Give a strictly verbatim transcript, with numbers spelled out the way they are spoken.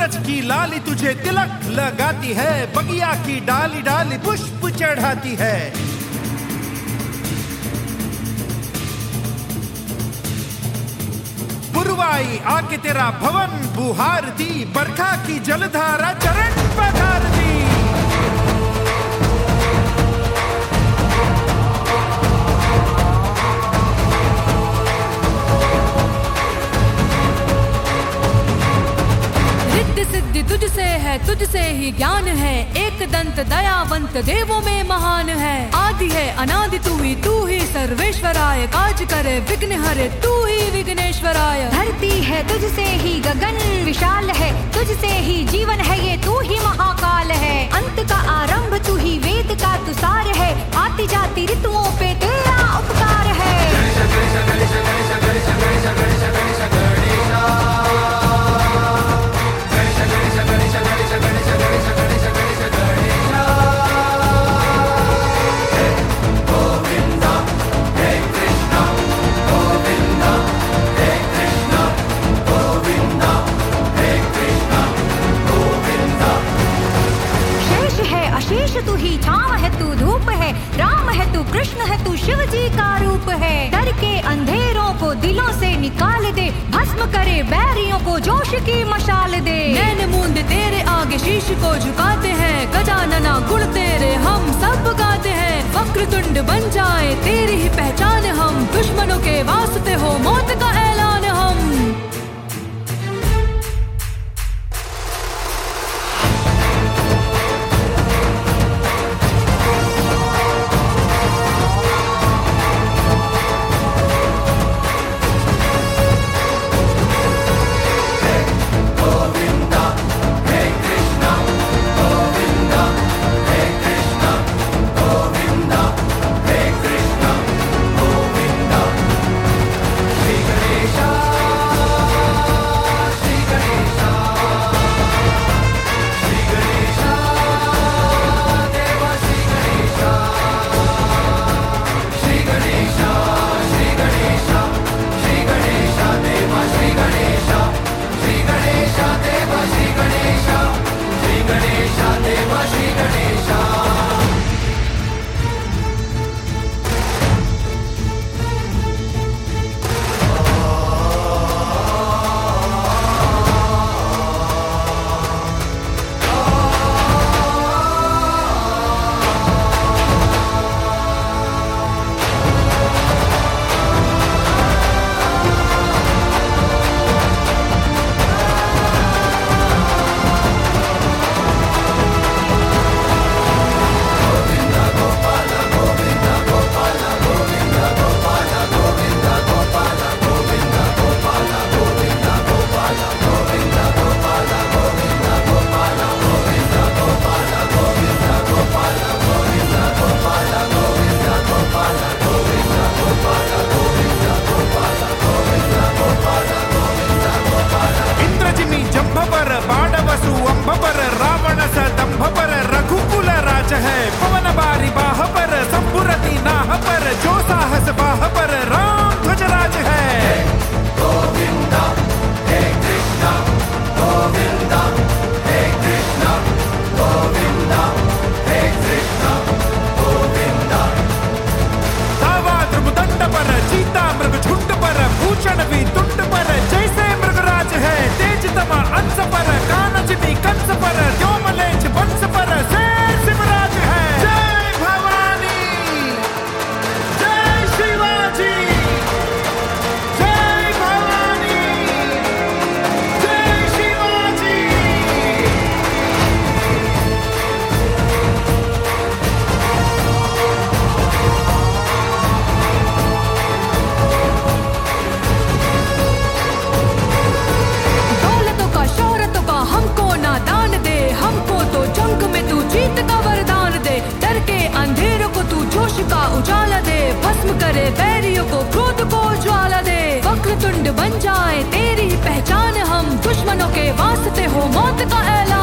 सूरज की लाली तुझे तिलक लगाती है, बगिया की डाली डाली पुष्प चढ़ाती है। पुरवाई आके तेरा भवन बुहारती, बरखा की जलधारा चरण पधारती। सिद्धि तुझसे है, तुझसे ही ज्ञान है, एक दंत दयावंत देवों में महान है। आदि है अनादि तू ही, तू ही सर्वेश्वराय, काज करे विघ्न हरे तू ही विघ्नेश्वराय। धरती है तुझसे ही गगन विशाल है, तुझसे ही जीवन है ये तू ही महाकाल है। अंत का आरंभ तू ही, वेद का तू सार है, आती जाती ऋतुओं पे तेरा उपकार है। शेष तू ही, छाव है तू, धूप है, राम है तू, कृष्ण है तू, शिव जी का रूप है। डर के अंधेरों को दिलों से निकाल दे, भस्म करे बैरियों को जोश की मशाल दे। नैन मूंद तेरे आगे शीश को झुकाते हैं, गजानना गुण तेरे हम सब गाते हैं। वक्रतुंड बन जाए तेरी ही पहचान हम, दुश्मनों के वास्ते हो मौत का ऐलान हम। करे बैरियों को, क्रोध को ज्वाला दे। वक्रतुंड बन जाए तेरी पहचान हम, दुश्मनों के वास्ते हो मौत का ऐलान।